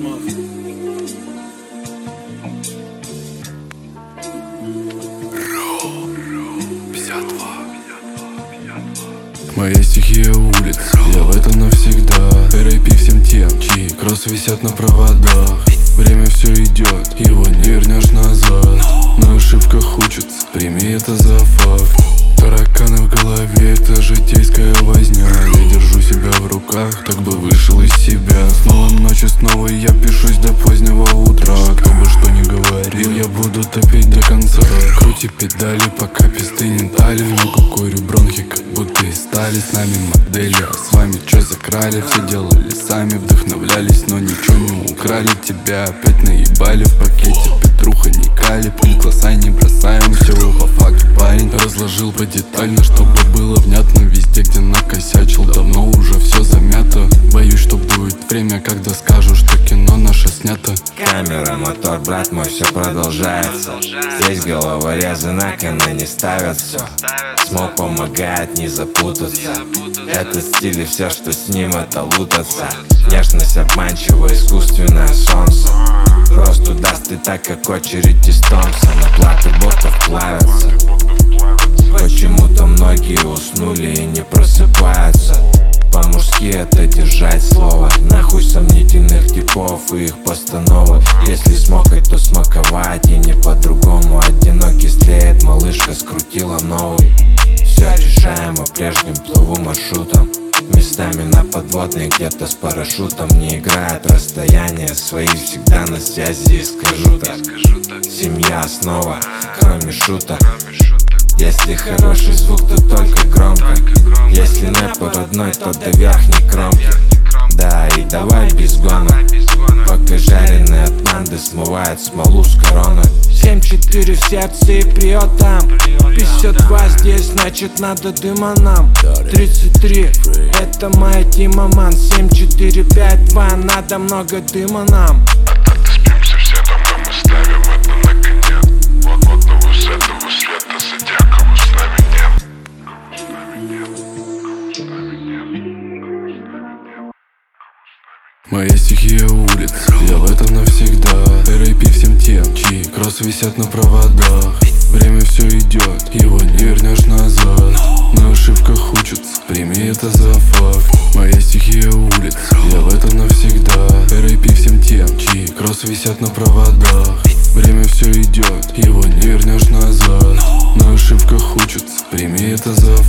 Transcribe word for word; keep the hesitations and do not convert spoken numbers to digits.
Моя стихия улиц, я в этом навсегда. рэп всем тем, чьи кроссы висят на проводах. Время все идет, его не вернешь назад. На ошибках учатся, прими это за факт. Тараканы в голове, это житейская возня. Я держу себя в руках, так бы вышел из себя. Снова ночью, снова я пишусь до позднего утра. Кто бы что ни говорил, я буду топить до конца. Крути педали, пока пизды не дали. Много курю бронхи, как будто из стали. С нами модели, а с вами чё закрали? Все делали сами, вдохновлялись, но ничего не украли. Тебя опять наебали в пакете, Петруха не калиб. Ни класса не бросаем, все по факту, парень. Разложил детально, чтобы было внятно. Везде, где накосячил, давно уже все замято. Боюсь, что будет время, когда скажу, что кино наше снято. Камера, мотор, брат мой, все продолжается. Здесь головорезы на коне не ставят все. Смог помогает не запутаться. Это стиль и все, что с ним, это лутаться. Нежность обманчивая, искусственное солнце. Просто даст и так, как очередь из Томпсона. Платы ботов плавятся. Почему-то многие уснули и не просыпаются. По-мужски это держать слово. Нахуй сомнительных типов и их постановок. Если смокать, то смаковать и не по-другому. Одинокий слеет, малышка скрутила новый. Все решаемо, прежним плыву маршрутом. Местами на подводной, где-то с парашютом. Не играет расстояние, свои всегда на связи. И скажу так, семья основа, кроме шуток. Если хороший звук, то только громко. Если не по родной, то до верхней кромки. Да, и давай без гона, пока жареные от манды смывает смолу с короны. семь четыре в сердце и приет там. пятьдесят два здесь, значит надо дыма нам. тридцать три, это моя Тима, ман. семь четыре пять два, надо много дыма нам. Спимся все там, где мы ставим это на конец. Вот вот на высоту света садя, кого с нами нет. Кого с нами нет. Кого с нами нет. Моя стихия улиц, я в этом навсегда. рэп всем тем, чьи кроссы висят на проводах. Время все идет, его не вернешь назад. На ошибках учатся, прими это за факт. Моя стихия улиц, я в этом навсегда. рэп всем тем, чьи кроссы висят на проводах. Время все идет, его не вернешь назад. На ошибках учатся, прими это за